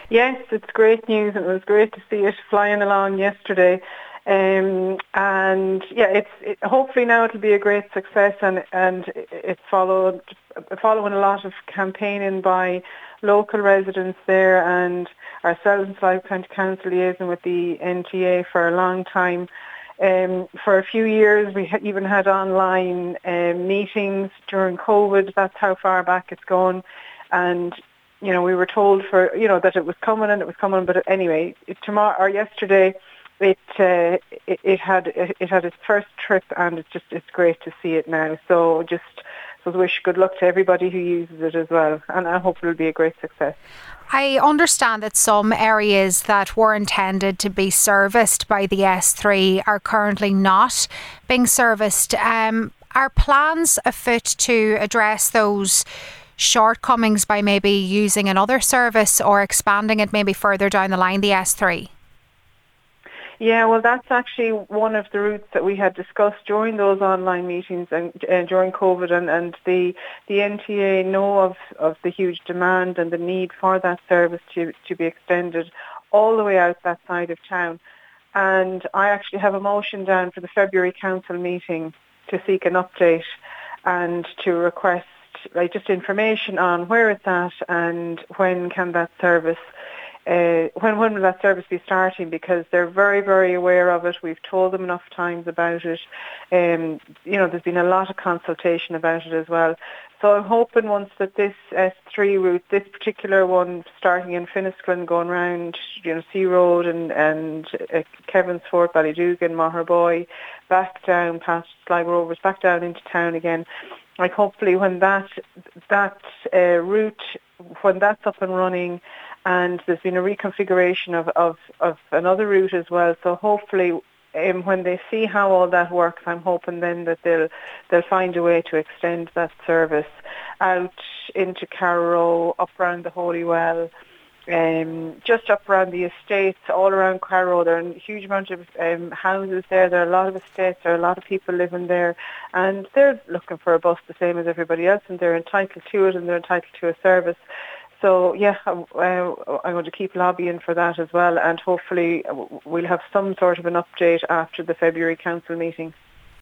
Yes, it's great news, and it was great to see it flying along yesterday. And yeah, hopefully now it'll be a great success, and it's following a lot of campaigning by local residents there, and ourselves in Sligo County Council liaising with the NTA for a long time. For a few years, we even had online meetings during COVID. That's how far back it's gone, and we were told that it was coming and it was coming. But anyway, yesterday, it had its first trip, and it's great to see it now. So just wish good luck to everybody who uses it as well, and I hope it'll be a great success. I understand that some areas that were intended to be serviced by the S3 are currently not being serviced. Are plans afoot to address those shortcomings by maybe using another service or expanding it maybe further down the line, the S3? Yeah, well, that's actually one of the routes that we had discussed during those online meetings and during COVID, and the NTA know of the huge demand and the need for that service to be extended all the way out that side of town. And I actually have a motion down for the February council meeting to seek an update and to request just information on where it's at and when can that service when will that service be starting, because they're very, very aware of it. We've told them enough times about it. There's been a lot of consultation about it as well. So I'm hoping once that this S3 route, this particular one starting in Finnisklen, going round, Sea Road and Kevin's Fort, Ballydugan, Maherboy, back down past Sligo Rovers, back down into town again. Like hopefully when that route, when that's up and running, and there's been a reconfiguration of another route as well. So hopefully when they see how all that works, I'm hoping then that they'll find a way to extend that service out into Carrow, up around the Holy Well, just up around the estates, all around Carrow. There are a huge amount of houses there. There are a lot of estates. There are a lot of people living there, and they're looking for a bus the same as everybody else, and they're entitled to it, and they're entitled to a service. So yeah, I'm going to keep lobbying for that as well, and hopefully we'll have some sort of an update after the February council meeting.